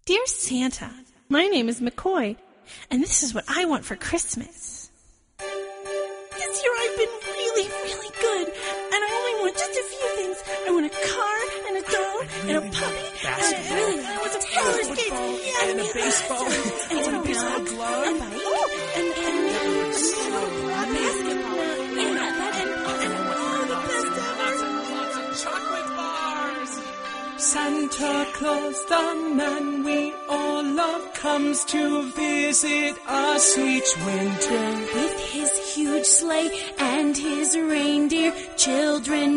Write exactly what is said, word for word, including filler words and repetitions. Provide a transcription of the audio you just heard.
Dear Santa, my name is McCoy, and this is what I want for Christmas. This year I've been really, really good, and I only want just a few things. I want a car, and a doll, and a puppy, and a, really, I want some roller skates, yeah, and a baseball, and, and a baseball glove, and, and, and, and a basketball, and, and, and, and all the best lots of, lots of chocolate bars. Santa Claus, the man we all love, comes to visit us each winter. With his huge sleigh and his reindeer, children